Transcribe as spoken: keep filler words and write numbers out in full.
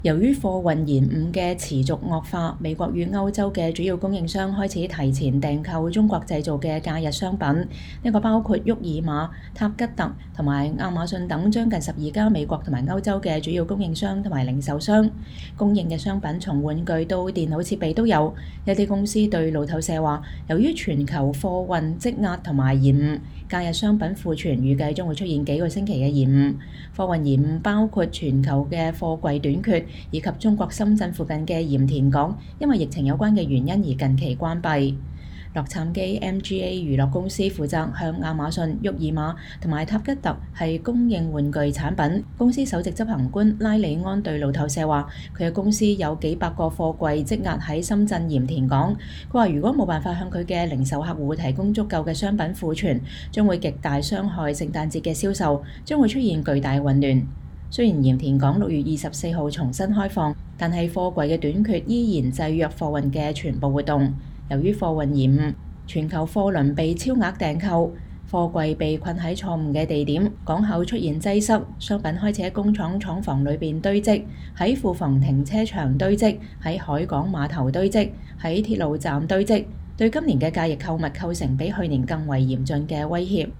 由於貨運延誤嘅持續惡化，美國與歐洲嘅主要供應商開始提前訂購中國製造嘅假日商品。呢個包括沃爾瑪、塔吉特同埋亞馬遜等將近十二家美國同埋歐洲嘅主要供應商同埋零售商。供應嘅商品從玩具到電腦設備都有。一啲公司對路透社話，由於全球貨運積壓同埋延誤，假日商品庫存預計將會出現幾個星期嘅延誤。貨運延誤包括全球嘅貨櫃短缺，以及中國深圳附近嘅鹽田港因為疫情有關嘅原因而近期關閉。洛杉磯 M G A 娛樂公司負責向亞馬遜、沃爾瑪同埋塔吉特係供應玩具產品。公司首席執行官拉里安對路透社話，佢嘅公司有幾百個貨櫃積壓喺深圳鹽田港。佢話如果冇辦法向佢嘅零售客戶提供足夠嘅商品庫存，將會極大傷害聖誕節嘅銷售，將會出現巨大混亂。雖然鹽田港六月二十四號重新開放，但係貨櫃嘅短缺依然制約貨運嘅全部活動。由於貨運延誤，全球貨輪被超額訂購，貨櫃被困喺錯誤嘅地點，港口出現擠塞，商品開始喺工廠廠房裏邊堆積，喺庫房停車場堆積，喺海港碼頭堆積，喺鐵路站堆積，對今年嘅假日購物構成比去年更為嚴峻嘅威脅。